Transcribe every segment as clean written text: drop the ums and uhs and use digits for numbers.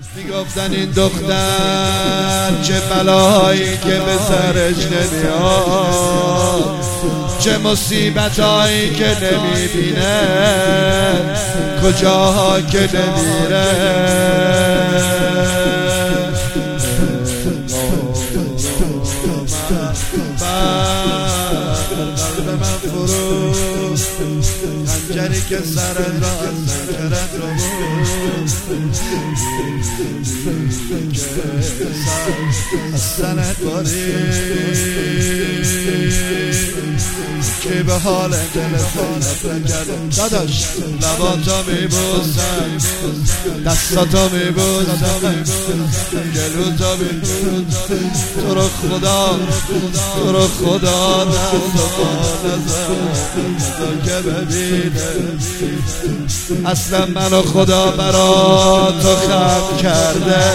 میگفتن این دختر چه بلایی که به سرش نمیاد، چه مصیبتایی که نمیبینه، کجاها که نمیره. قلب من فرو خنجری که سرت را از سرت رو از سنت باری که به حال دلت نکرده. داداش لباتو میبوسم، دستاتو میبوسم، گلوتو میبوسم، تو رو خدا تو رو خدا دستو نزن که ببینه اصلا منو خدا برا تو خلق کرده،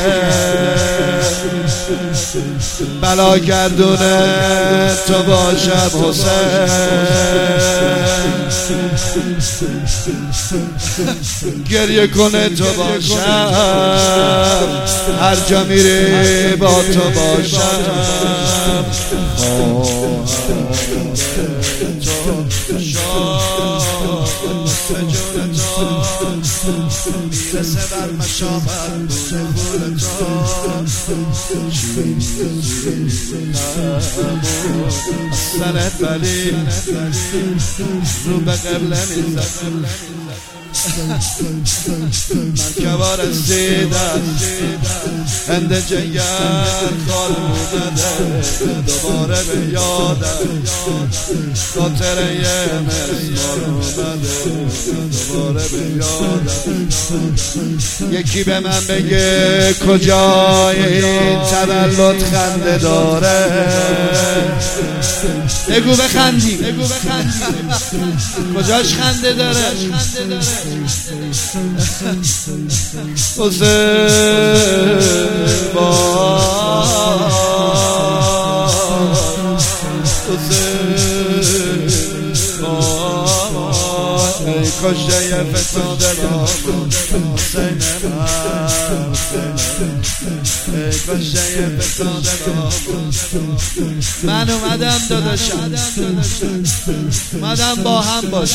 بلا گردونه تو باشم حسین، گریه کنه تو باشم، هر جا میری با تو باشم، میرسه بر مشامت بول تو سنت ولی رو به قبله میزد. من که رسیدم هند جنگل خال اومده، دوباره به یادم خاطره یه مسمار اومده، دوباره به یادم. یکی به من بگه کجای این تولد خنده داره، بگو بخندی کجاش خنده داره. ای کشته فتاده حسین ای کشته فتاده من اومدم داداشم، اومدم با هم باش.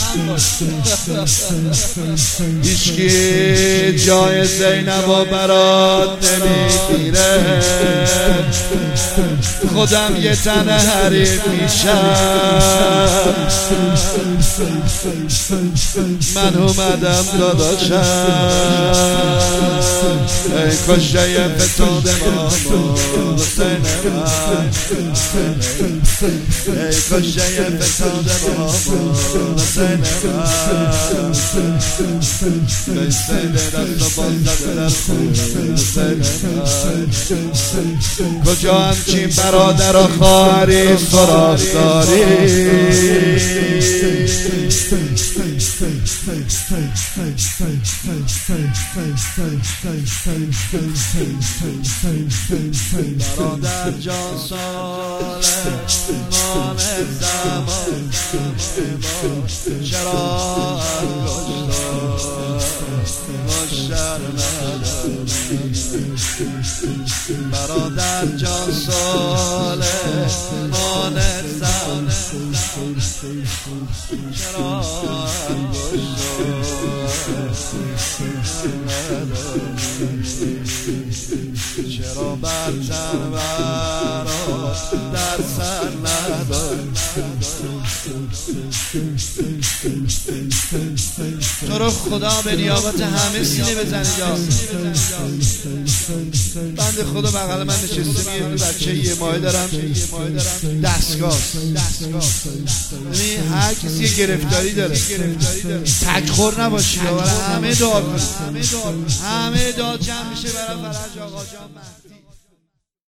هیچکی جای زینب و برات نمیگیره، خودم یه تنه حریف میشم. من اومدم داداشم ای کشته فتاده ماما حسین ای کشته فتاده ماما حسین ای سید دست و باز در خون حسین کجا همچین برادر و خواهری سراغ داری، برادر جان ساله مان زمان چرا مشتر نداری. برادر جان ساله مان زمان چرا چرا برتر برا در سر نداری. تو رو خدا به نیابت همه سینه بزنید. بنده خدا بغل من نشسته، میگه بچه یه ماه دارم دستگاه، یعنی هر کسی یه گرفتاری داره، تکخور نباشید، برای همه دعا کنید، همه دعا جمع میشه برای فرج آقا جان مهدی.